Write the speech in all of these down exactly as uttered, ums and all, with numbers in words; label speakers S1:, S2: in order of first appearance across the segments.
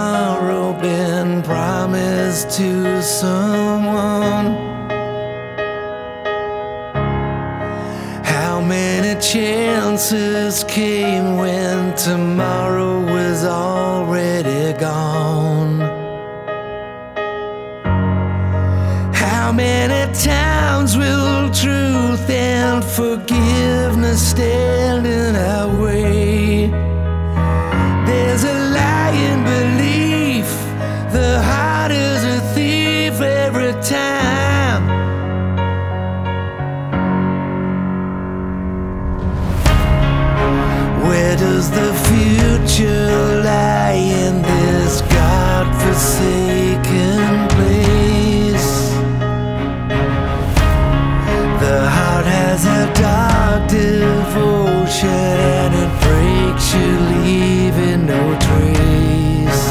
S1: tomorrow been promised to someone? How many chances came when tomorrow was already gone? How many times will truth and forgiveness stand in our way? There's a lying belief, the heart is a thief every time. Where does the future lie in this God-forsaken place? The heart has a dark devotion and it breaks you, leaving no trace.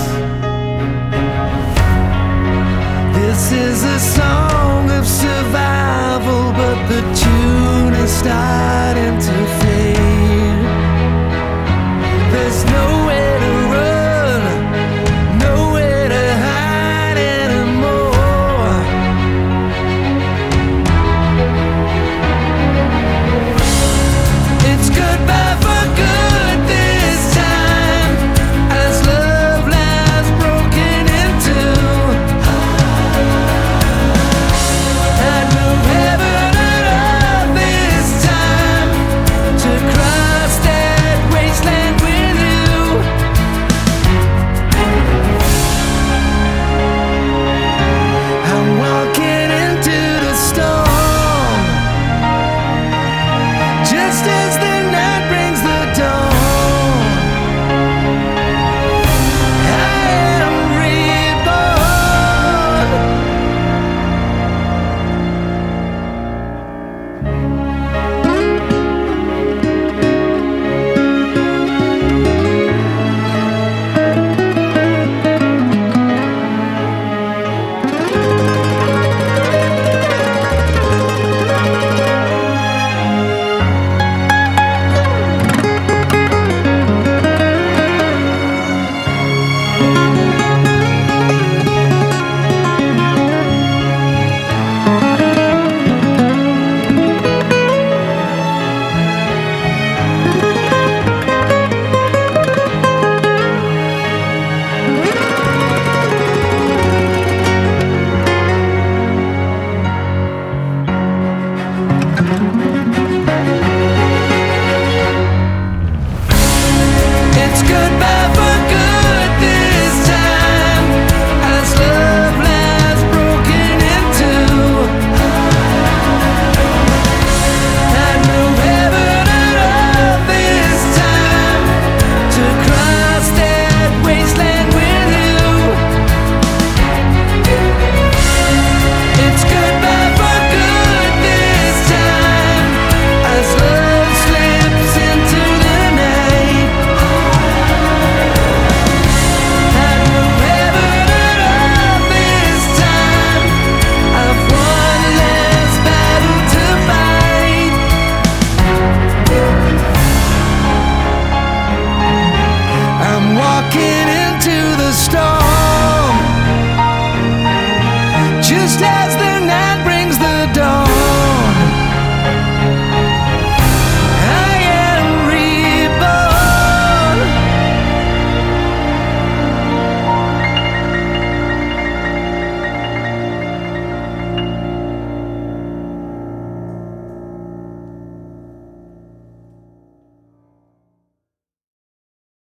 S1: This is a song of survival, but the tune is starting to fade.